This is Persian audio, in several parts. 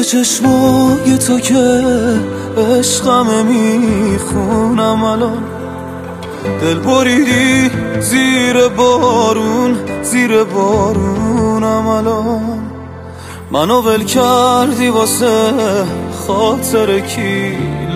چشمای تو که عشقمه میخونم الان، دل بریدی زیر بارونم الان. منو ول کردی واسه خاطر کی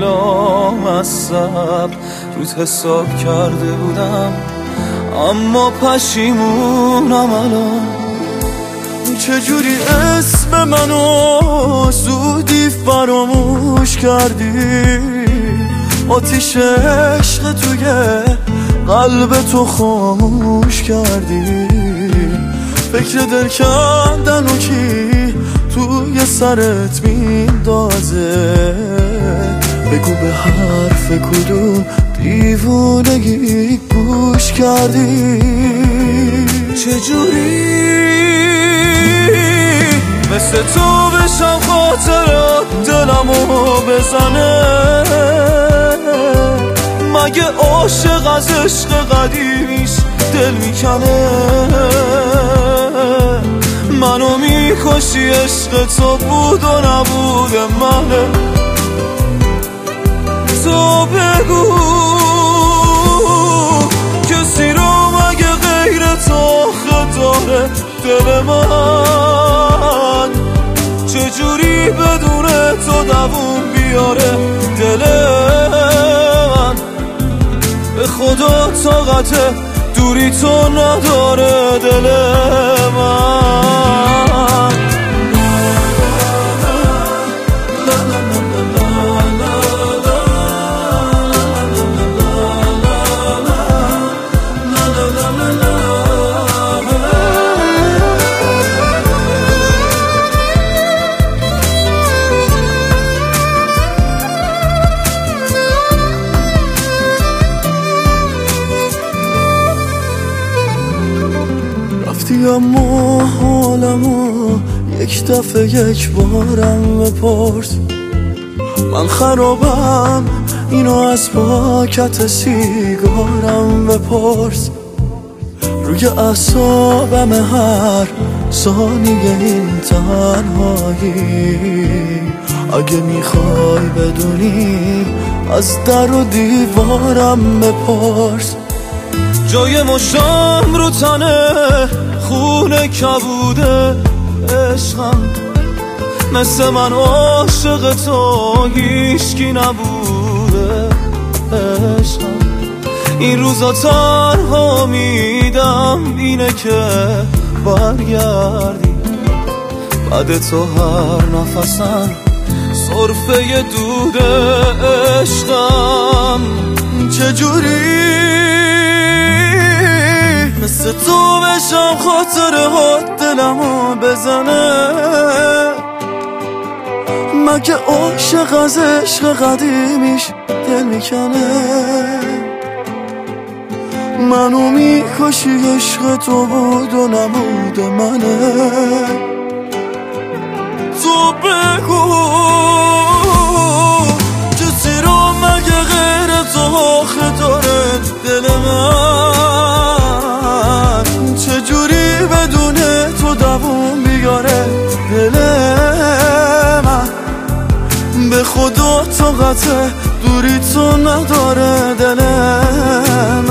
لامصب، روت حساب کرده بودم اما پشیمونم الان. چجوری اسم منو زودی فراموش کردی، آتیش عشق توی قلب تو خاموش کردی. فکر دل کندن و کی توی سرت میندازه، بگو به حرف کدوم دیوونگی گوش کردی. چجوری مثل تو بشم خاطرات دلمو بزنه، مگه عاشق از عشق قدیمیش دل میکنه. منو میکشی عشق تو بود و نبود منه. تو بگو کسی رو مگه غیر تو آخه داره دل من، چجوری بدون تو دووم بیاره دل من. به خدا طاقت دوری تو نداره دل من. اما حالمو یک دفعه یک بارم بپرس، من خرابم اینو از پاکت سیگارم بپرس. روی اعصابم هر ثانیه این تنهایی، اگه میخوای بدونی از در و دیوارم بپرس. جای مشتم رو تنه خونه کبوده عشقم، مثل من عاشق تو هیچکی نبوده عشقم. این روزا تنها میدم اینه که برگردی، بعد تو هر نفسم صرفه دود عشقم. چجوری مثل تو بشم خاطرات دلمو بزنه، مگه عاشق از عشق قدیمیش دل میکنه. منو میکشی عشق تو بود و نبود منه. تو بگو کسی رو مگه غیر تو آخه داره دل من، چجوری بدون تو دووم بیاره دل من. به خدا طاقت دوری تو نداره دل من.